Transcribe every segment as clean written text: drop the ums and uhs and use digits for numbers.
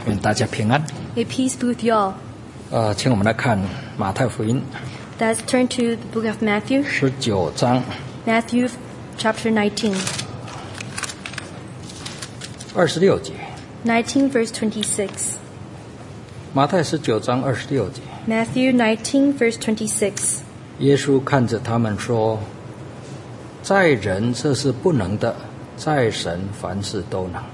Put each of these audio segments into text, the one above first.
愿大家平安。 May peace be with you all. 请我们来看马太福音 Let's turn to the book of Matthew, 19章 Matthew chapter 19, 26节。 19 verse 26. 马太19章26节， Matthew 19 verse 26. 耶稣看着他们说：“在人这是不能的，在神凡事都能。”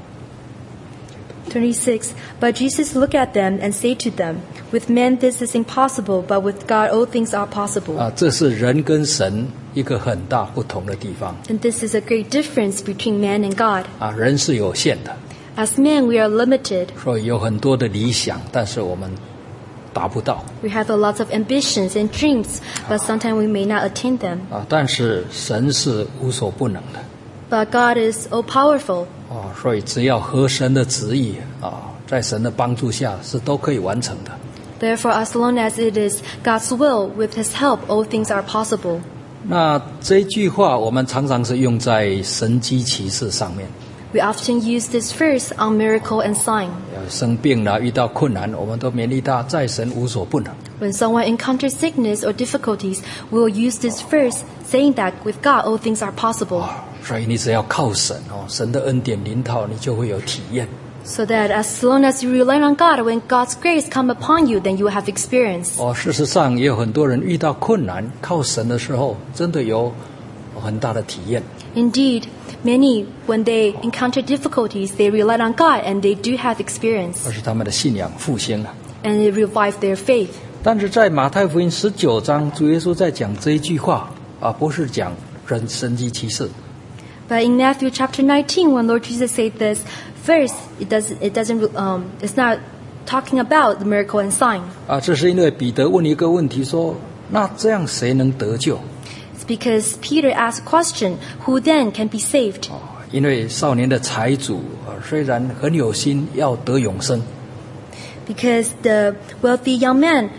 26. But Jesus looked at them and said to them, With men this is impossible, but with God all things are possible. 这是人跟神一个很大不同的地方。 And this is a great difference between man and God. 人是有限的， As men, we are limited. 所以有很多的理想，但是我们达不到。 We have a lot of ambitions and dreams, but sometimes we may not attain them. 但是神是无所不能的。 But God is all-powerful. 所以只要合神的旨意在神的帮助下是都可以完成的。 Therefore, as long as it is God's will, with His help, all things are possible. 那这句话我们常常是用在神迹奇事上面。 We often use this verse on miracle and sign. 生病了，遇到困难，我们都勉励他，在神无所不能。 When someone encounters sickness or difficulties, we will use this verse, saying that with God all things are possible. 所以你只要靠神神的恩典临到，你就会有体验。 So that as long as you rely on God, when God's grace come upon you, then you will have experience. 事实上也有很多人遇到困难，靠神的时候，真的有很大的体验。 Indeed, many, when they encounter difficulties, they rely on God and they do have experience. 而是他们的信仰复兴了。 And it revived their faith. 但是在马太福音19章，主耶稣在讲这一句话不是讲人神迹奇事。 But in Matthew chapter 19, when Lord Jesus said this verse, it's not talking about the miracle and sign. 这是因为彼得问一个问题说：“那这样谁能得救？” It's because Peter asked a question, who then can be saved? 因为少年的财主虽然很有心要得永生， Because the wealthy young man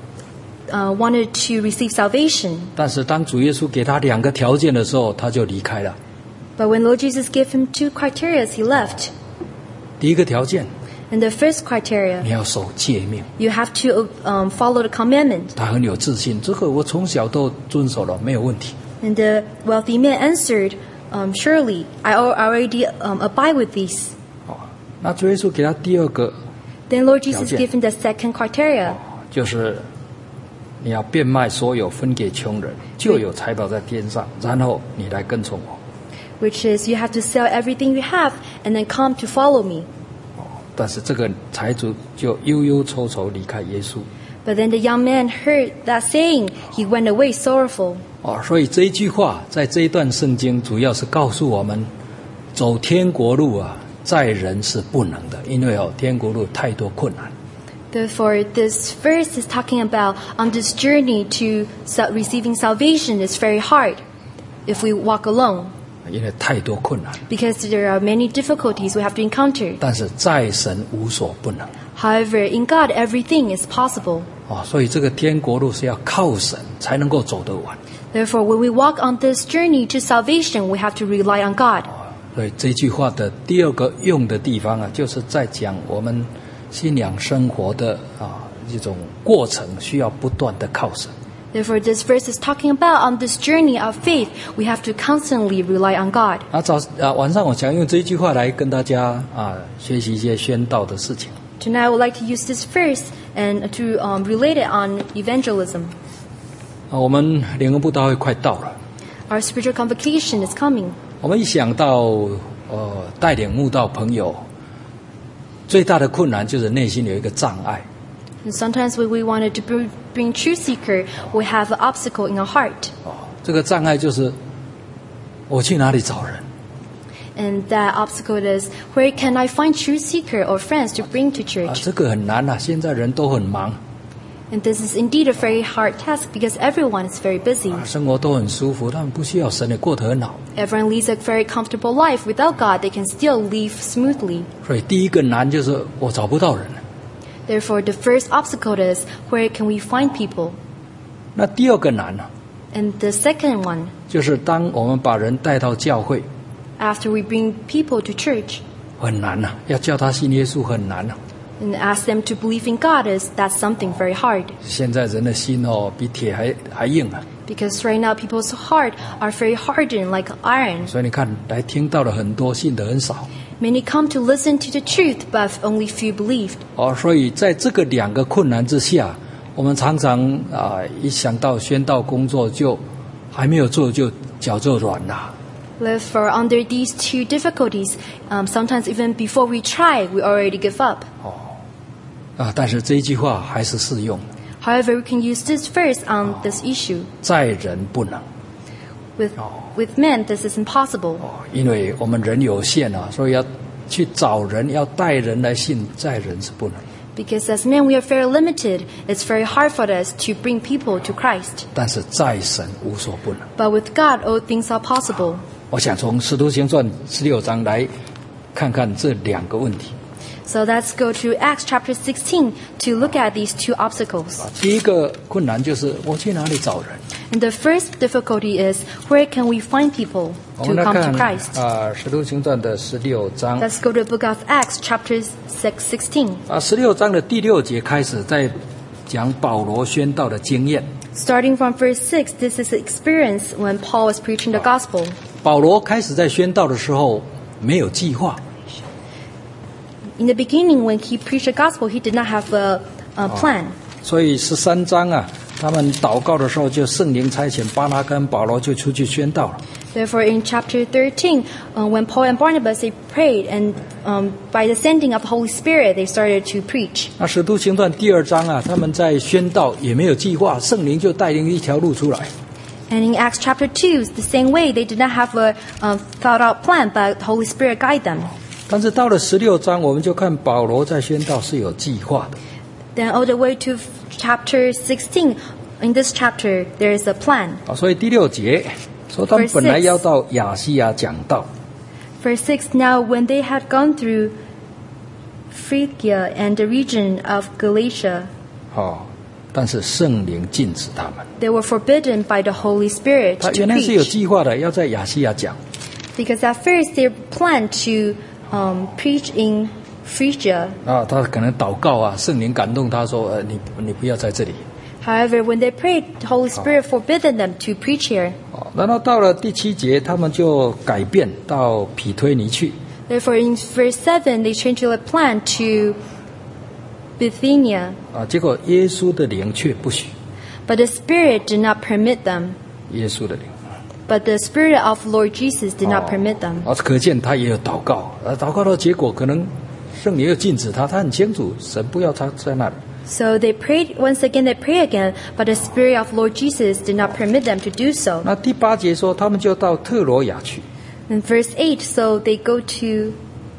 wanted to receive salvation. 但是当主耶稣给他2个条件的时候，他就离开了。 But when Lord Jesus gave him 2 criteria, he left. 第一个条件， And the first criteria, 你要守诫命。 you have to follow the commandment. 他很有自信，这个我从小都遵守了，没有问题。 And the wealthy man answered, surely, I already abide with these. 那主耶稣给他第2个， Then Lord Jesus 条件。 gave him the second criteria, 就是你要变卖所有分给穷人，就有财宝在天上，然后你来跟从我。 which is you have to sell everything you have and then come to follow me. 但是这个财主就忧忧愁愁离开耶稣。 But then the young man heard that saying. He went away sorrowful. 所以这一句话在这一段圣经主要是告诉我们，走天国路在人是不能的，因为天国路太多困难。 Therefore, this verse is talking about on this journey to receiving salvation is very hard if we walk alone. 因为太多困难， Because there are many difficulties we have to encounter. 但是在神无所不能。 However, in God, everything is possible. 所以这个天国路是要靠神才能够走得完。 Therefore, when we walk on this journey to salvation, we have to rely on God. 所以这句话的第2个用的地方就是在讲我们信仰生活的这种过程需要不断的靠神。 Therefore, this verse is talking about on this journey of faith, we have to constantly rely on God. 晚上我想用这一句话来跟大家学习一些宣道的事情。 Tonight, I would like to use this verse and to relate it on evangelism. 我们联合布道会快到了， Our spiritual convocation is coming. 我们一想到带领慕道朋友，最大的困难就是内心有一个障碍。 And sometimes when we wanted to bring truth seeker, we have an obstacle in our heart. 这个障碍就是我去哪里找人？ And that obstacle is, where can I find truth seeker or friends to bring to church? 这个很难现在人都很忙， And this is indeed a very hard task because everyone is very busy. 生活都很舒服，他们不需要神，也过得很好。 Everyone leads a very comfortable life. Without God, they can still live smoothly. 所以第一个难就是我找不到人。 Therefore, the first obstacle is, where can we find people? 那第2个难 And the second one, 就是当我们把人带到教会， after we bring people to church, 很难要叫他信耶稣很难 And ask them to believe in God that's something very hard. 现在人的心比铁还硬啊， Because right now people's heart are very hardened like iron. 所以你看来听到了很多，信的很少。 Many come to listen to the truth, but only few believed. 所以在这个两个困难之下，我们常常一想到宣道工作就还没有做就脚就软了。 For under these two difficulties, sometimes even before we try, we already give up. 但是这一句话还是适用， However, we can use this verse on this issue. 在人不能， With men, this is impossible. 因为我们人有限啊，所以要去找人，要带人来信，在人是不能。 Because as men, we are very limited. It's very hard for us to bring people to Christ. 但是在神无所不能。 But with God, all things are possible. 我想从使徒行传16章来看看这两个问题。 So let's go to Acts chapter 16 to look at these two obstacles. 第一个困难就是我去哪里找人？ And the first difficulty is, where can we find people 我 to 们来 come to 看 Christ? 使徒行传的16章。 Let's go to the book of Acts chapter 16. 16章的第6节开始在讲保罗宣道的经验。 Starting from verse 6, this is the experience when Paul was preaching the gospel. 保罗开始在宣道的时候没有计划， In the beginning, when he preached the gospel, he did not have a plan. 所以13章他们祷告的时候，就圣灵差遣巴拿跟保罗就出去宣道了。 Therefore, in chapter 13, when Paul and Barnabas, they prayed, and by the sending of the Holy Spirit, they started to preach. 那使徒行传第2章他们在宣道也没有计划，圣灵就带领一条路出来。 And in Acts chapter 2, the same way, they did not have a thought-out plan, but the Holy Spirit guided them. 但是到了16章，我们就看保罗在宣道是有计划的。 Then all the way to chapter 16, in this chapter, there is a plan. 所以第6节说他们本来要到亚细亚讲道。 Verse 6, now when they had gone through Phrygia and the region of Galatia, 但是圣灵禁止他们。 they were forbidden by the Holy Spirit 他 to 原来是有 preach. 计划的，要在亚细亚讲。 Because at first they planned to preach in Phrygia. 他可能祷告圣灵感动他说，你不要在这里。 However, when they prayed, the Holy Spirit forbidden them to preach here. 然后到了第7节，他们就改变到毗推尼去。 Therefore, in verse 7, they changed their plan to Bithynia. 结果耶稣的灵却不许。 But the Spirit did not permit them. 耶稣的灵。 But the Spirit of Lord Jesus did not permit them. 可见他也有祷告。祷告的结果可能圣灵又禁止他，他很清楚神不要他在那里。 So they prayed once again, they pray again, but the Spirit of Lord Jesus did not permit them to do so. 那第8节说，他们就到特罗亚去。 In verse 8, so they go to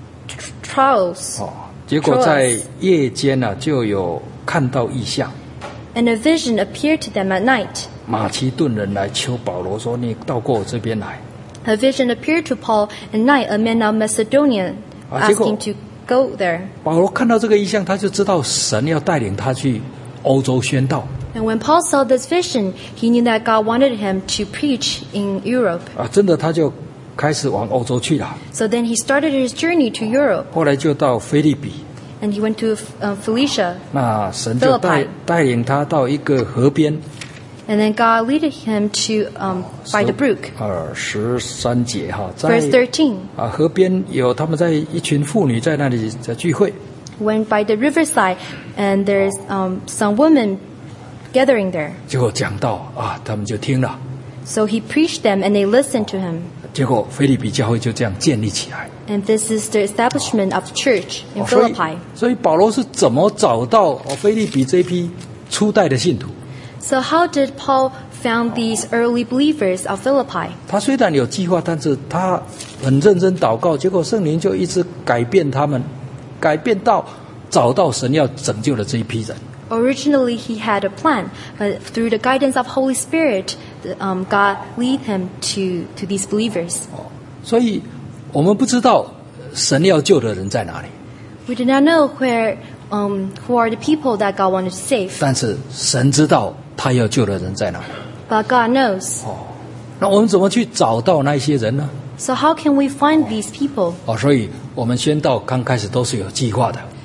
Troas. 结果在夜间就有看到异象。 And a vision appeared to them at night. 马其顿人来求保罗说：“你到过我这边来。” A vision appeared to Paul at night, a man of Macedonia, asking to go there. 保罗看到这个异象，他就知道神要带领他去欧洲宣道。 And when Paul saw this vision, he knew that God wanted him to preach in Europe. 真的他就开始往欧洲去了。 So then he started his journey to Europe. 后来就到腓立比。 And he went to Phoenicia. 那神就带领他到一个河边。 And then God led him to by the brook. 13节 Verse 13. 河边有他们在一群妇女在那里在聚会。 Went by the riverside, and there's some women gathering there. 结果讲到他们就听了。 So he preached them, and they listened to him. 结果腓立比教会就这样建立起来。 And this is the establishment of the church in Philippi. 所以保罗是怎么找到腓立比这批初代的信徒？ So how did Paul found these early believers of Philippi? 他虽然有计划，但是他很认真祷告，结果圣灵就一直改变他们，改变到找到神要拯救的这一批人。 Originally, he had a plan, but through the guidance of Holy Spirit, God led him to these believers. 所以我们不知道神要救的人在哪里。 We do not know who are the people that God wanted to save. 但是神知道他要救的人在哪里。 But God knows. 那我们怎么去找到那些人呢？ So how can we find these people? 所以我们宣道刚开始都是有计划的。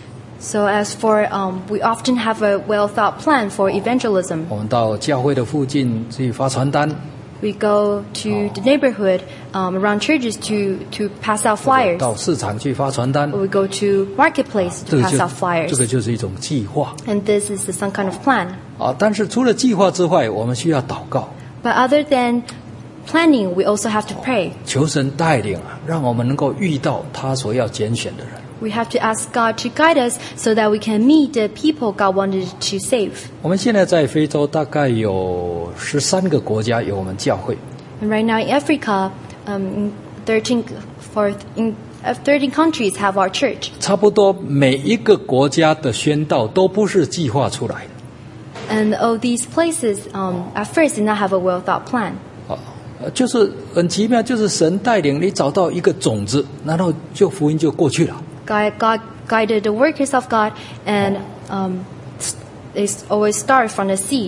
So as for, we often have a well-thought plan for evangelism. 我们到教会的附近去发传单， We go to the neighborhood around churches to pass out 或者 flyers. 到市场去发传单， Or we go to marketplace 这 to 个 pass 就 out flyers. 这个就是一种计划 And this is some kind of plan. 啊。但是除了计划之外，我们需要祷告， But other than planning, we also have to pray. 求神带领啊，让我们能够遇到他所要拣选的人。 We have to ask God to guide us so that we can meet the people God wanted to save. 我们现在在非洲大概有13个国家有我们教会， And right now in Africa, in 13 countries have our church. 差不多每一个国家的宣道都不是计划出来的。 And all these places, at first, did not have a well-thought plan. 就是很奇妙，就是神带领你找到一个种子，然后就福音就过去了。 God guided the workers of God, and they always start from the seed.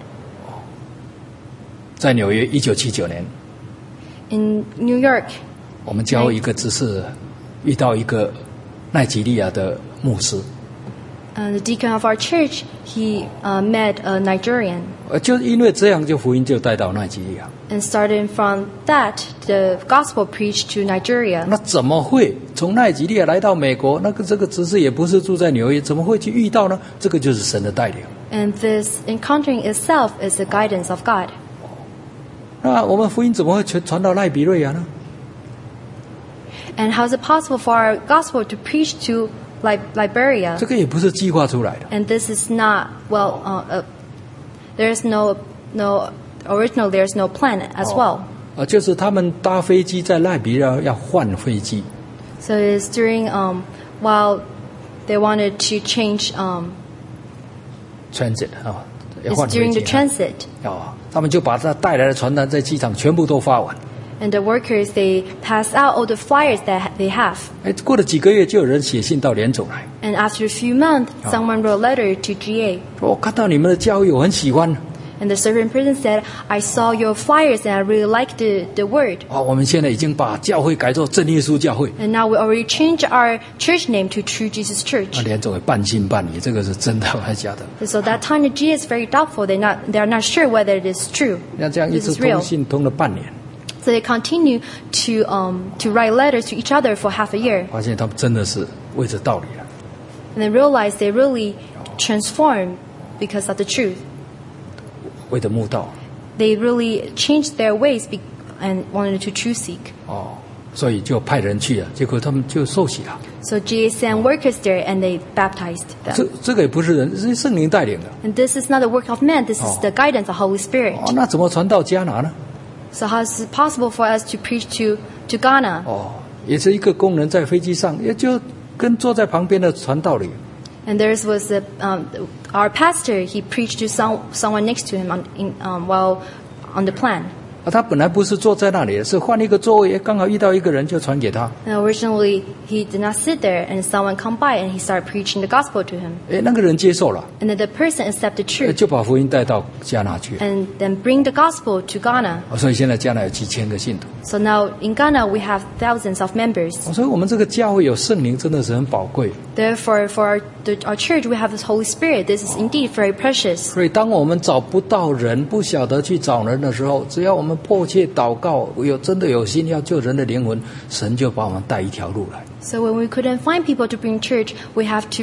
在纽约1979年， In New York, 我们教会一个执事遇到一个奈及利亚的牧师， the deacon of our church, he met a Nigerian. 就因为这样，就福音就带到奈及利亚。 And starting from that, the gospel preached to Nigeria. 那怎么会从奈及利亚来到美国？这个执事也不是住在纽约，怎么会去遇到呢？这个就是神的带领。 And this encountering itself is the guidance of God. 那我们福音怎么会传到赖比瑞亚呢？ And how is it possible for our gospel to preach to Liberia? 这个也不是计划出来的。 And this is not, there's no original, there's no plan as well. 就是他们搭飞机在赖比瑞亚要换飞机， So it is during, while they wanted to change, transit 啊，要 it's 换飞 during 机 the transit. 他们就把他带来的传单在机场全部都发完。 And the workers, they pass out all the flyers that they have. 过了几个月，就有人写信到联总来， And after a few months, someone wrote a letter to GA. 说我看到你们的教育，我很喜欢。 And the server in prison said, I saw your flyers and I really liked the word. 我们现在已经把教会改做真耶稣教会。 And now we already changed our church name to True Jesus Church. 联总也半信半疑，这个是真的还是假的？ And so that time the GA is very doubtful. They're not sure whether it is true. 那这样一 This 直 is real. 通信通了半年， So they continue to write letters to each other for half a year. 发现他们真的是为着道理了。 And they realize they really transformed because of the truth. 为着慕道 They really changed their ways and wanted to true seek. 所以就派人去了，结果他们就受洗了。 So GA sent workers there and they baptized them. 这个也不是人，是圣灵带领的。 And this is not the work of man, this is the guidance of Holy Spirit. 那怎么传到加拿呢？ So how is it possible for us to preach to Ghana? 也是一个工人在飞机上，也就跟坐在旁边的传道里。 And there was our pastor, he preached to someone next to him while on the plan. 他本来不是坐在那里，是换一个座位，刚好遇到一个人就传给他。 And originally, he did not sit there, and someone come by and he started preaching the gospel to him. 那个人接受了， And then the person accepted truth 就把福音带到加拿去。 and then bring the gospel to Ghana. 所以现在加拿有几千个信徒。 So now in Ghana, we have thousands of members. 所以我们这个教会有圣灵，真的是很宝贵。 Therefore, for our church, we have this Holy Spirit. This is indeed very precious. 所以当我们找不到人，不晓得去找人的时候，只要我们迫切祷告，真的有心要救人的灵魂，神就把我们带一条路来。 So when we couldn't find people to bring church, we have to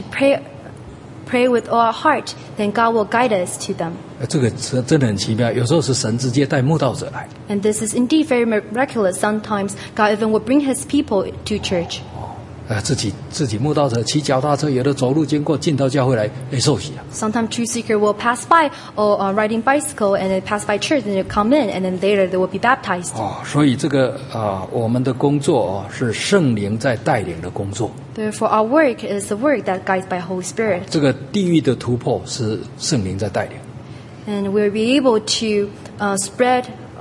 pray with all our heart. Then God will guide us to them. 这个真的很奇妙，有时候是神直接带慕道者来。 And this is indeed very miraculous. Sometimes God even will bring His people to church. 自己慕道者骑脚踏车，有的走路经过，进到教会来受洗了。 Sometimes truth seeker will pass by or riding bicycle and they pass by church and they come in and then later they will be baptized. 所以这个我们的工作是圣灵在带领的工作。 Therefore, our work is the work that guides by Holy Spirit. 这个地狱的突破是圣灵在带领。 And we'll be able to spread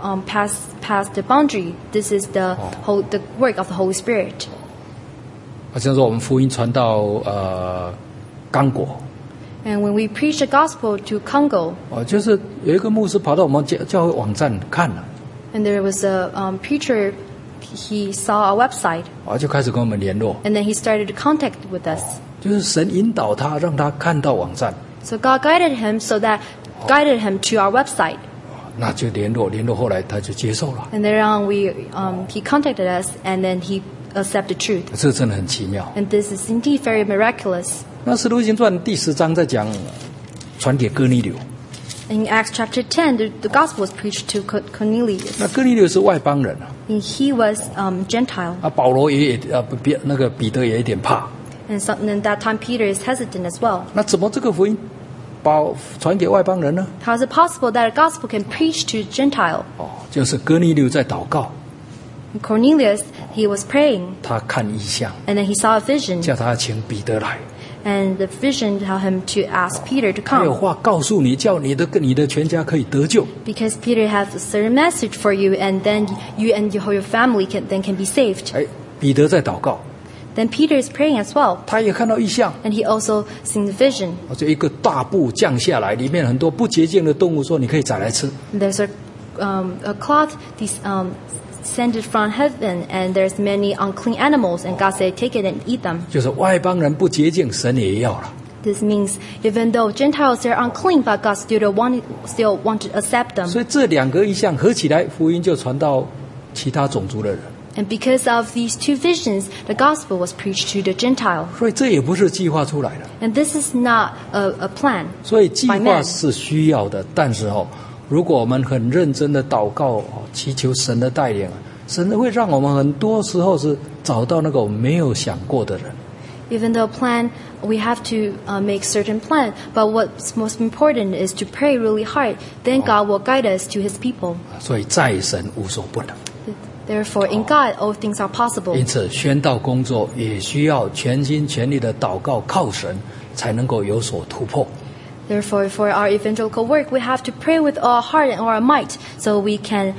past the boundary. This is the work of the Holy Spirit. 好像说我们福音传到刚果， And when we preach the gospel to Congo, 就是有一个牧师跑到我们教会网站看了， and there was a preacher, he saw our website, 就开始跟我们联络， and then he started to contact with us. 就是神引导他，让他看到网站， So God guided him guided him to our website. 那就联络，后来他就接受了。 And later on, he contacted us, and then he accepted truth. 这真的很奇妙。 And this is indeed very miraculous. 那使徒行传第10章在讲传给哥尼流， In Acts chapter 10, the gospel was preached to Cornelius. 那哥尼流是外邦人 And he was Gentile. 啊，保罗也那个彼得也有点怕。 And that time Peter is hesitant as well. 那怎么这个福音传给外邦人呢？ How is it possible that a gospel can preach to Gentile? 就是哥尼流在祷告， And Cornelius, he was praying, 他看异象， and then he saw a vision. 叫他请彼得来。 And the vision told him to ask Peter to 他有 come. 话告诉你，叫你的全家可以得救。 Because Peter has a certain message for you, and then you and your family can be saved. 哎，彼得在祷告， Then Peter is praying as well. 他也看到异象， And he also seen the vision. 就一个大布降下来，里面很多不洁净的动物，说你可以宰来吃。 There's a cloth descended from heaven, and there's many unclean animals, and God said, take it and eat them. 就是外邦人不洁净，神也要了。 This means even though Gentiles are unclean, but God still want to accept them. 所以这两个异象合起来，福音就传到其他种族的人。 And because of these two visions, the gospel was preached to the Gentile. 所以这也不是计划出来的。 And this is not a plan. 所以计划是需要的，但是如果我们很认真的祷告，祈求神的带领，神会让我们很多时候是找到那个我们没有想过的人。 Even though plan, we have to make certain plan. But what's most important is to pray really hard. Then God will guide us to His people. 所以在神无所不能。 Therefore, in God, all things are possible. 因此，宣道工作也需要全心全力的祷告，靠神才能够有所突破。 Therefore, for our evangelical work, we have to pray with all our heart and all our might, so we can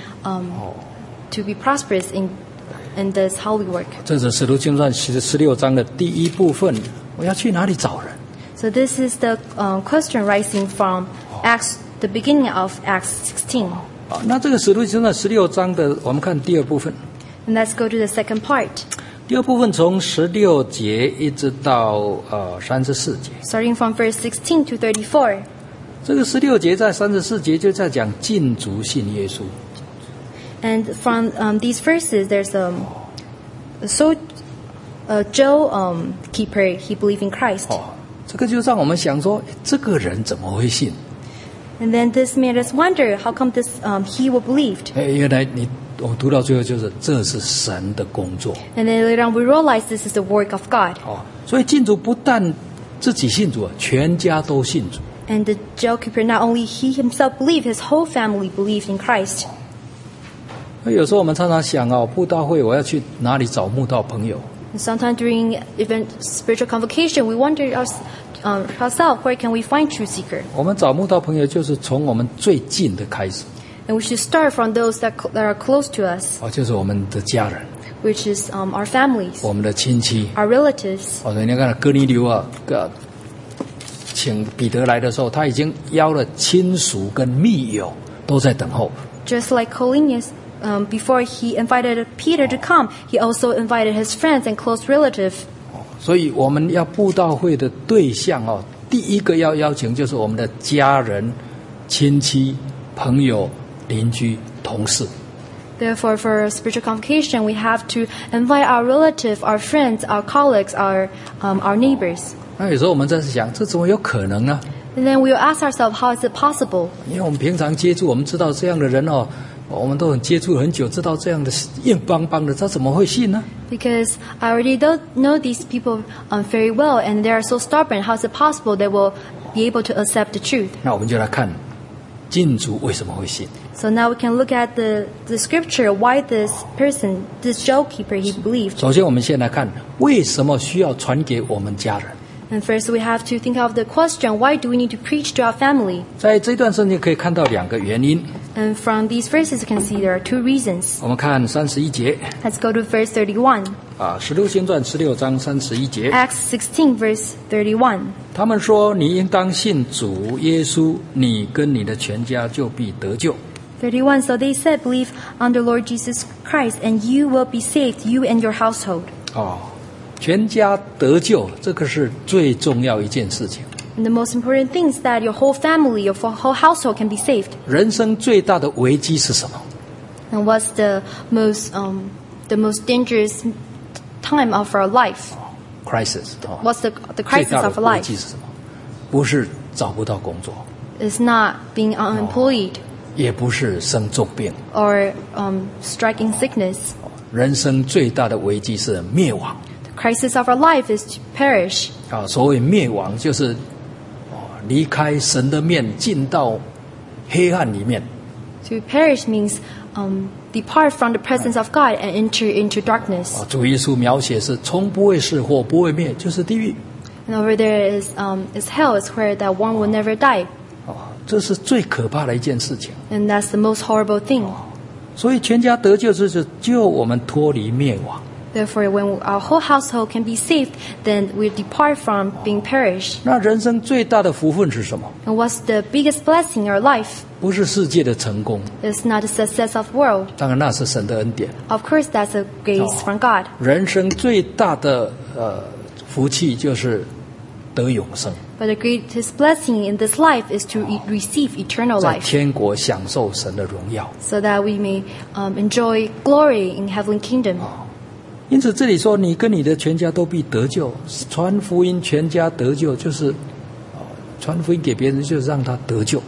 to be prosperous in this holy work. 这是使徒行传16章的第一部分。我要去哪里找人？ So this is the question rising from the beginning of Acts 16. 那这个使徒行传16章的，我们看第二部分。 And let's go to the second part. 第二部分从16节一直到34节。 Starting from verse 16 to 34. 这个16节在34节就在讲禁足信耶稣。 And from these verses, there's Joe keeper, he believed in Christ. 这个就让我们想说，这个人怎么会信？ And then this made us wonder, how come this he will believed? 原来我读到最后就是这是神的工作。 And then later on, we realized this is the work of God. 所以禁足不但自己信主，全家都信主。 And the jail keeper, not only he himself believed, his whole family believed in Christ. 有时候我们常常想布道会我要去哪里找慕道朋友？ And sometimes during spiritual convocation, we wonder ourselves, where can we find truth seeker? 我们找慕道朋友就是从我们最近的开始。 And we should start from those that are close to us, 就是我们的家人， which is our families, 我们的亲戚。 our relatives. 所以你看哥尼流请彼得来的时候，他已经邀了亲属跟密友都在等候。 Just like Cornelius, before he invited Peter to come, he also invited his friends and close relatives. 所以我们要布道会的对象第一个要邀请就是我们的家人、亲戚、朋友、邻居、同事。 Therefore, for spiritual convocation, we have to invite our relatives, our friends, our colleagues, our neighbors. 那有时候我们在想，这怎么有可能呢？ And then we will ask ourselves, how is it possible? 因为我们平常接触，我们知道这样的人我们都很接触很久，知道这样的硬邦邦的，他怎么会信呢？ Because I already know these people very well, and they are so stubborn. How is it possible they will be able to accept the truth? 那我们就来看禁足为什么会信。 So now we can look at the scripture, why this person, this shopkeeper, he believed. 首先，我们先来看为什么需要传给我们家人。 And first we have to think of the question, why do we need to preach to our family? 在这段圣经可以看到两个原因。 And from these verses you can see there are two reasons. 我们看31节。 Let's go to verse 31. 使徒行传16章31节。 Acts 16 verse 31. 他们说：“你应当信主耶稣，你跟你的全家就必得救。” 31. So they said, believe on the Lord Jesus Christ, and you will be saved, you and your household. 全家得救，这个是最重要一件事情。 And the most important thing is that your whole family, your whole household can be saved. 人生最大的危机是什么？ And what's the most dangerous time of our life? crisis What's the 最 crisis 大的 of our 危 life? 机是什么？不是找不到工作， It's not being unemployed 也不是生重病。 or striking sickness. 人生最大的危机是灭亡。 The crisis of our life is to perish. 所谓灭亡，就是离开神的面，进到黑暗里面。 To perish means depart from the presence of God and enter into darkness. 主耶稣描写是从不会死，火不会灭，就是地狱。 And over there is hell, is where that one will never die. 这是最可怕的一件事情。 And that's the most horrible thing. 所以全家得救就是救我们脱离灭亡。 Therefore, when our whole household can be saved, then we depart from being perished. 那人生最大的福分是什么？ And what's the biggest blessing in our life? 不是世界的成功， It's not the success of the world. 当然那是神的恩典。 Of course, that's a grace from God. 人生最大的福气就是得永生， But the greatest blessing in this life is to receive eternal 在 life, 天国享受神的荣耀。 so that we may enjoy glory in heavenly kingdom. 因此这里说你跟你的全家都必得救，传福音全家得救，就是传福音给别人，就是让他得救。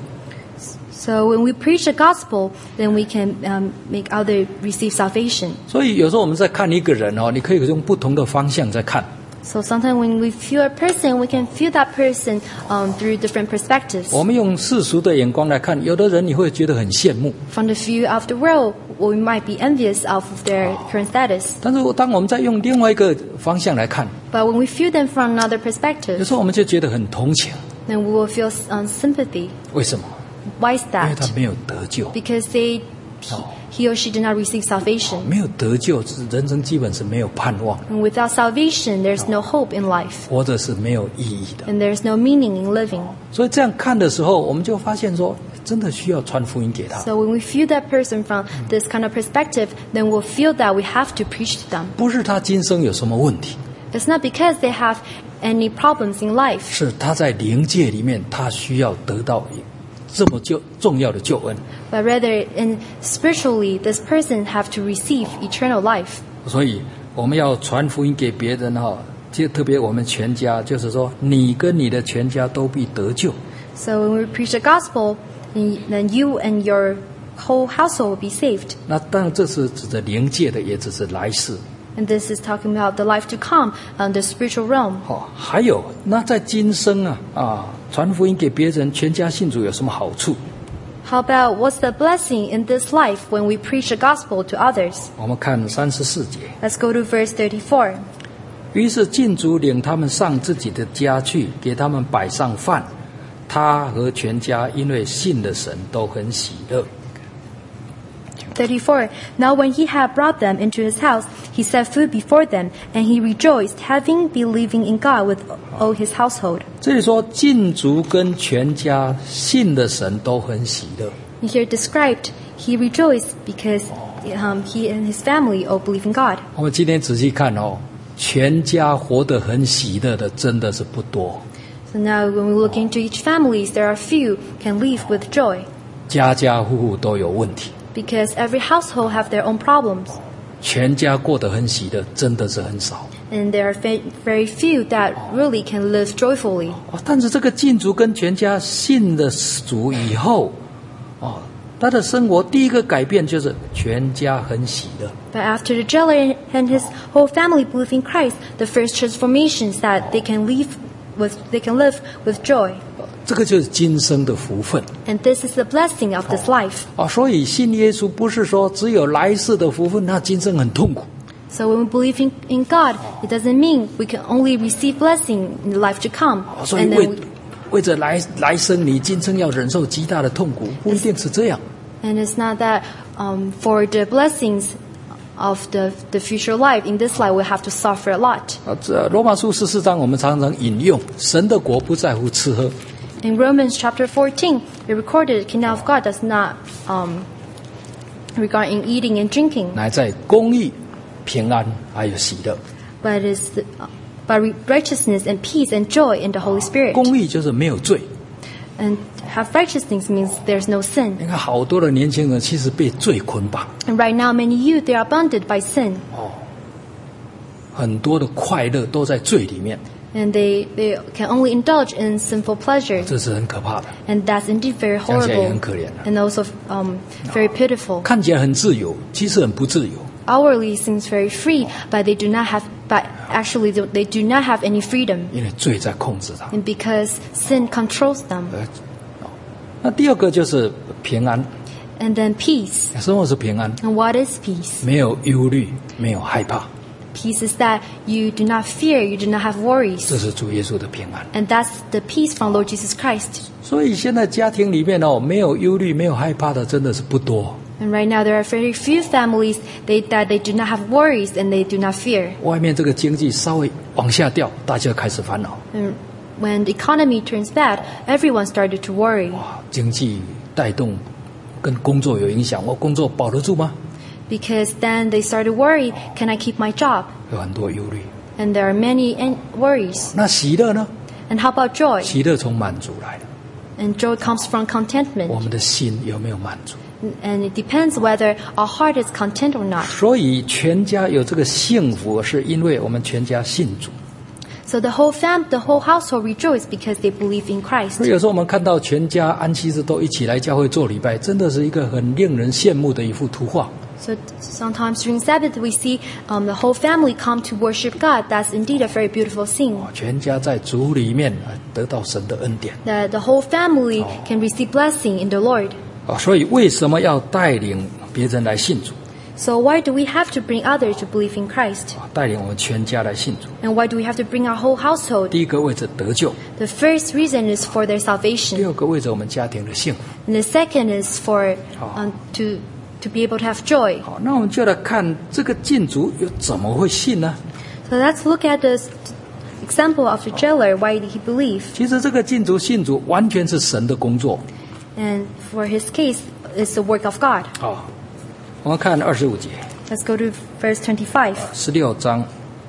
So when we preach the gospel, then we can make others receive salvation. 所以有时候我们在看一个人你可以用不同的方向在看。 So sometimes when we view a person, we can view that person through different perspectives. 我们用世俗的眼光来看，有的人你会觉得很羡慕， From the view of the world, we might be envious of their current status. 但是当我们再用另外一个方向来看， But when we view them from another 有 perspective, 时候我们就觉得很同情。 then we will feel sympathy. 为什么？ Why is 因为他 that? 没有得救， Because he or she did not receive salvation. 没有得救，人生基本是没有盼望， And without salvation, there's no hope in life. 活着是没有意义的。 And there's no meaning in living. 所以这样看的时候，我们就发现说，真的需要传福音给他， So when we view that person from this kind of perspective, then we'll feel that we have to preach to them. 不是他今生有什么问题， It's not because they have any problems in life. 是他在灵界里面，他需要得到这么重要的救恩。 But rather, spiritually, this person have to receive eternal life. 所以我们要传福音给别人就特别我们全家，就是说你跟你的全家都必得救。 So when we preach the gospel, then you and your whole household will be saved. 那当然这是指的灵界的，也只是来世。 And this is talking about the life to come, the spiritual realm. 还有那在今生传福音给别人，全家信主有什么好处？ How about what's the blessing in this life when we preach the gospel to others? 我们看34节。 Let's go to verse 34. 于是禁足领他们上自己的家去，给他们摆上饭。他和全家因为信的神都很喜乐。 34. Now when he had brought them into his house, he set food before them, and he rejoiced, having believing in God with all his household. 这里说禁足跟全家信的神都很喜乐。 And here described, he rejoiced because he and his family all believe in God. 我们今天仔细看全家活得很喜乐的真的是不多。 So now when we look into each families, there are few can live with joy. 家家户户都有问题， Because every household have their own problems. 全家过得很喜乐真的是很少。 And there are very few that really can live joyfully. 但是这个禁足跟全家信了主以后他的生活第一个改变就是全家很喜乐。 But after the jailer and his whole family believe in Christ, the first transformation is that they can live with joy. 这个就是今生的福分。 And this is the blessing of this life. 所以信耶稣不是说只有来世的福分，那今生很痛苦。 So when we believe in God, it doesn't mean we can only receive blessing in the life to come. 所以 And then 为着来生，你今生要忍受极大的痛苦，不一定是这样。 and it's not that for the blessings of the future life, in this life we have to suffer a lot. 罗马书14章我们常常引用，神的国不在乎吃喝。 In Romans chapter 14, it recorded the kingdom of God does not regard in eating and drinking, 乃在公义、平安还有喜乐。 but righteousness and peace and joy in the Holy Spirit. 公义就是没有罪。 And have righteousness means there's no sin. 你看，好多的年轻人其实被罪捆绑， And right now, many youth, they are bounded by sin. 很多的快乐都在罪里面， And they can only indulge in sinful pleasures. 这是很可怕的。 And that's indeed very 想起来也 horrible 很可怜啊。 and also very pitiful. 看起来很自由，其实很不自由。 Outwardly seems very free, but actually they do not have any freedom. 因为罪在控制他。 And because sin controls them. 那第二个就是平安， And then peace. 什么是平安？ And what is peace? 没有忧虑，没有害怕， Peace is that you do not fear, you do not have worries. 这是主耶稣的平安。 And that's the peace from Lord Jesus Christ. 所以现在家庭里面没有忧虑、没有害怕的真的是不多。 And right now there are very few families that they do not have worries and they do not fear. 外面这个经济稍微往下掉，大家开始烦恼。 And when the economy turns bad, everyone started to worry. 经济带动跟工作有影响，我工作保得住吗？ Because then they started to worry, can I keep my job? 有很多忧虑。 And there are many worries. 那喜乐呢？ And how about joy? 喜乐从满足来的。 And joy comes from 我 contentment. 们的心有没有满足？ And it depends whether our heart is content or not. 所以全家有这个幸福，是因为我们全家信主。 So the whole household rejoice because they believe in Christ. 所以有时候我们看到全家安息日都一起来教会做礼拜，真的是一个很令人羡慕的一幅图画。 So sometimes during Sabbath we see the whole family come to worship God. That's indeed a very beautiful scene. 全家在主里面得到神的恩典。 That the whole family can receive blessing in the Lord. 所以为什么要带领别人来信主？ So why do we have to bring others to believe in Christ? 带领我们全家来信主。 And why do we have to bring our whole household? 第一个为着得救， The first reason is for their 第 salvation. 二个为着我们家庭的幸福。 And the second is for to be able to have joy. 好，那我们就来看这个禁足又怎么会信呢？ So let's look at this example of the jailer. Why did he believe? 其实这个禁足信主完全是神的工作。 And for his case, it's the work of God. 好，我们看25节， Let's go to verse 25. 16章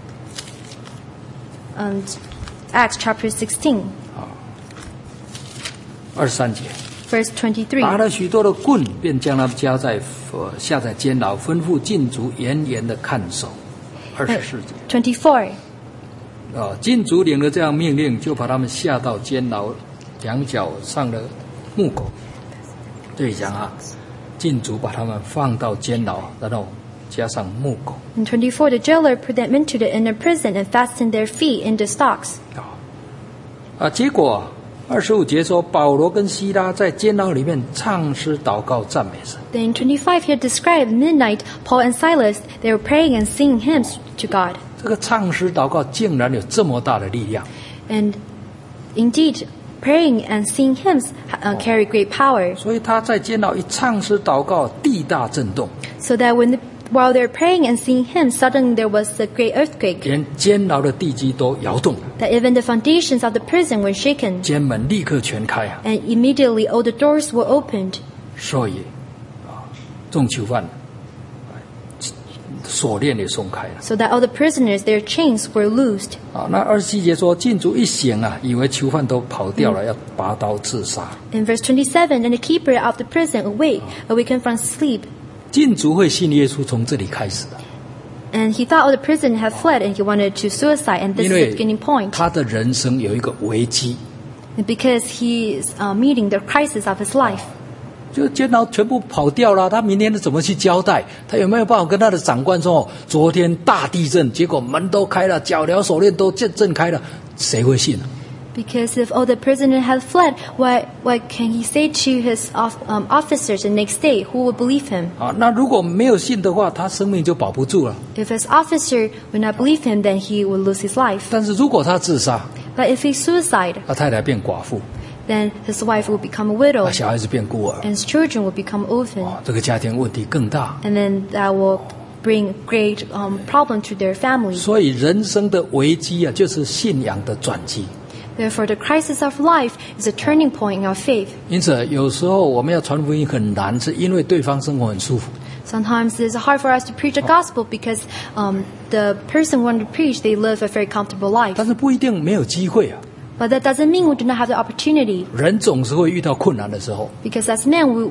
And Acts chapter 16, 23节。 verse 打 23. 了许多的棍，便将他们下在监牢，吩咐禁足严严的看守。24节， 24. 禁足领了这样命令，就把他们下到监牢，两脚上了木狗。这里讲禁足把他们放到监牢，然后加上木狗。 In 24, the jailer put them into the inner prison and fastened their feet in the stocks. 结果25节说，保罗跟希拉在监牢里面唱诗祷告赞美神。 Then in 25 here described midnight, Paul and Silas, they were praying and singing hymns to God. 这个唱诗祷告竟然有这么大的力量， And indeed, praying and singing hymns carry great power. 所以他在监牢一唱诗祷告，地大震动， So that while they're praying and singing hymns, suddenly there was a great earthquake. 连监牢的地基都摇动了， That even the foundations of the prison were shaken. 监门立刻全开 And immediately all the doors were opened. 所以众囚犯锁链也松开了。 So that all the prisoners, their chains were loosed. 那27节说，禁足一醒以为囚犯都跑掉了，要拔刀自杀。 In verse 27, and the keeper of the prison awakened from sleep. 禁足会信耶稣，从这里开始的， And he thought all the prisoner had fled and he wanted to suicide. And this 因 is the 为 beginning point. 他的人生有一个危机， Because he is meeting the crisis of his life. 就监牢全部跑掉了，他明天怎么去交代？他有没有办法跟他的长官说，昨天大地震，结果门都开了，脚镣手链都震开了，谁会信？ Because if all the prisoner had fled, what can he say to his officers the next day? Who would believe him? 那如果没有信的话，他生命就保不住了。 If his officer would not believe him, then he would lose his life. 但是如果他自杀， But if he suicide, 他太太变寡妇， then his wife will become a widow, 小孩子变孤儿， and his children will become orphan. 这个家庭问题更大。 And then that will bring great problem to their family. 所以人生的危机就是信仰的转机。 Therefore, the crisis of life is a turning point in our faith. 因此，有时候我们要传福音很难，是因为对方生活很舒服。 Sometimes it's hard for us to preach the gospel because the person who want to preach, they live a very comfortable life. 但是不一定没有机会啊。 But that doesn't mean we do not have the opportunity. 人总是会遇到困难的时候。 Because as men, we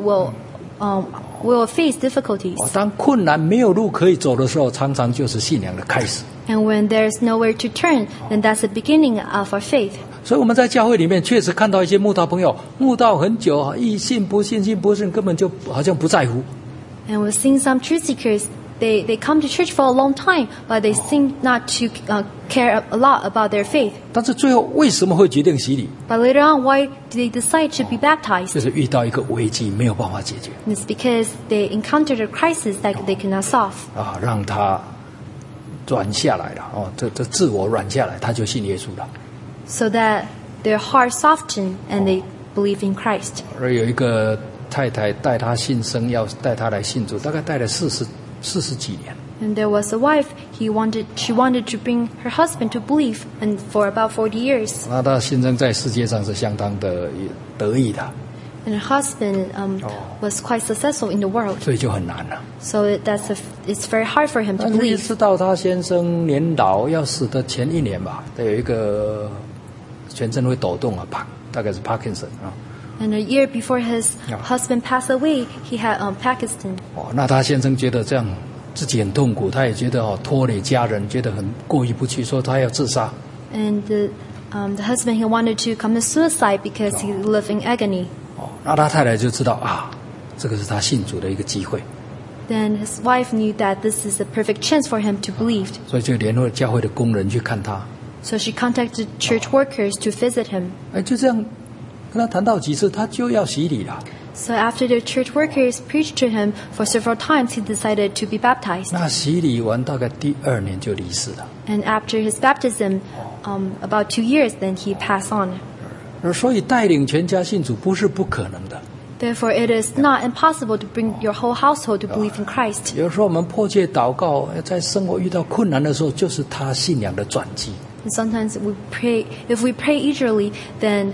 will face difficulties. 当困难没有路可以走的时候，常常就是信仰的开始。 And when there's nowhere to turn, then that's the beginning of our faith. 所以我们在教会里面确实看到一些慕道朋友，慕道很久，一信不信，信不信，根本就好像不在乎。 And we've seen some truth seekers, they come to church for a long time, but they seem not to care a lot about their faith. 但是最后为什么会决定洗礼？ But later on, why do they decide to be 就 baptized? 是遇到一个危机没有办法解决 And it's because they encountered a crisis that they cannot solve. 啊，让他软下来了哦，这自我软下来，他就信耶稣了。 So that their heart softened and they believe in Christ. 而有一个太太带他信生，要带他来信主，大概带了40几年。 And there was a wife, she wanted to bring her husband to believe, and for about 40 years. 那他先生在世界上是相当的得意的， And her husband was quite successful in the world. 所以就很难了。 So it's very hard for him to 但是一 believe. 直到他先生年老要死的前1年吧，他有一个全身会抖动啊，大概是 Parkinson 啊。 And a year before his Yeah. husband passed away, he had Parkinson. 哦，那他先生觉得这样自己很痛苦，他也觉得拖累家人，觉得很过意不去，说他要自杀。 And the husband, he wanted to commit suicide because he lived in agony. 哦，那他太太就知道啊，这个是他信主的一个机会， Then his wife knew that this is a perfect chance for him to believe. 所以就联络教会的工人去看他。 So she contacted church workers to visit him. 哎，就这样跟他谈到几次，他就要洗礼了。 So after the church workers preached to him for several times, he decided to be baptized. 那洗礼完大概第2年就离世了。 And after his baptism, about 2 years, then he passed on. 所以带领全家信主不是不可能的。 Therefore, it is not impossible to bring your whole household to believe in Christ. 有时候我们迫切祷告，在生活遇到困难的时候，就是他信仰的转机。 And sometimes we pray. If we pray eagerly, then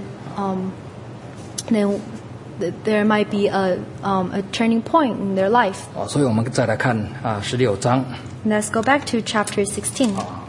there might be a turning point in their life. 哦，所以我们再来看啊16章 Let's go back to chapter 16,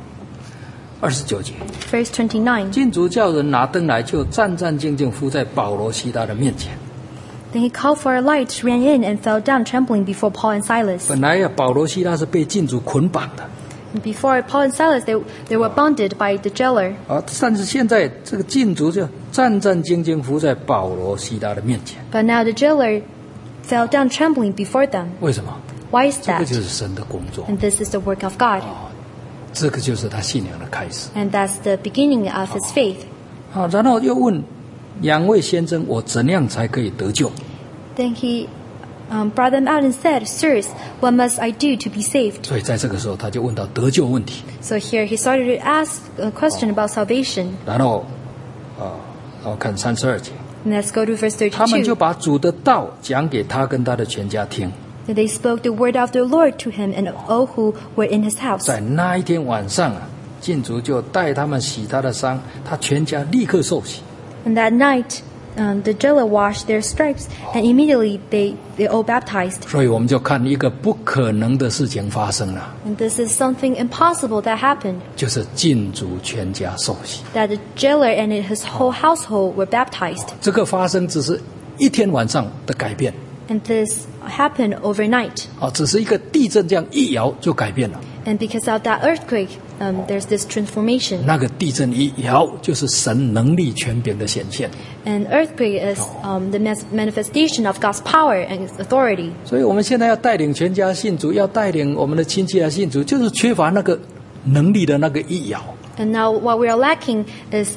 29节。 verse 29. 禁足叫人拿灯来，就战战兢兢伏在保罗西拉的面前。 Then he called for a light, ran in, and fell down trembling before Paul and Silas. 本来保罗西拉是被禁足捆绑的 And before Paul and Silas, they were bounded by the jailer. 啊，但是现在这个禁足就战战兢兢伏在保罗西拉的面前。 But now the jailer fell down trembling before them. 为什么？ Why is 这个 that? 就是神的工作， And this is the work of God. 这个就是他信仰的开始 And that's the beginning of his faith. 啊。然后又问2位先生，我怎样才可以得救？ Then he brought them out and said, Sirs, what must I do to be saved? 所以在这个时候，他就问到得救问题。 So here he started to ask a question about salvation. 然后看32节， And let's go to verse 他们就 32. 把主的道讲给他跟他的全家听。 Then they spoke the word of the Lord to him and all who were in his house. 在那一天晚上啊，禁足就带他们洗他的伤，他全家立刻受洗。 And that night, the jailer washed their stripes, and immediately they all baptized. 所以我们就看一个不可能的事情发生了， And this is something impossible that happened, 就是禁足全家受洗。 that the jailer and his whole household were baptized. 这个发生只是一天晚上的改变 And this happened overnight. 啊，只是一个地震这样一摇就改变了。 And because of that earthquake, there's this transformation. 那个地震一摇，就是神能力权柄的显现。 And earthquake is the manifestation of God's power and His authority. 所以我们现在要带领全家信主，要带领我们的亲戚来信主，就是缺乏那个能力的那个一摇。 And now what we are lacking is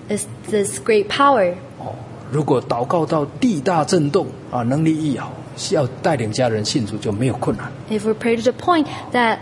this great power. 如果祷告到地大震动啊，能力一摇，要带领家人信主就没有困难。 If we pray to the point that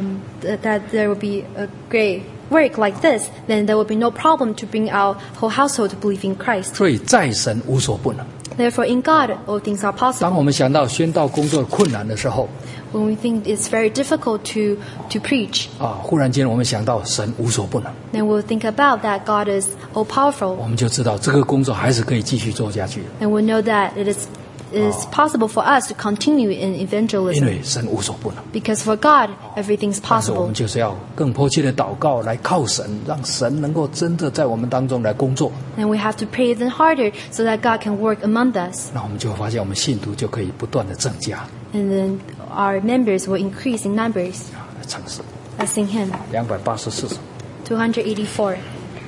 that there will be a great work like this, then there will be no problem to bring our whole household to believe in Christ. 所以在神无所不能。 Therefore, in God, all things are 当 possible. 我们想到宣道工作困难的时候 When we think it's very difficult to preach, 啊，忽然间我们想到神无所不能， then we'll think about that God is all powerful, 我们就知道这个工作还是可以继续做下去。 and we'll know that it is is possible for us to continue in 因 evangelism. 为神无所不能。 Because for God, everything's 但是我 possible. 们就是要更迫切的祷告，来靠神，让神能够真的在我们当中来工作。 And we have to pray even harder so that God can work among us. 那我们就会发现，我们信徒就可以不断的增加。 And then our members will increase in numbers. 来唱诗 Let's sing hymn 284首。 284.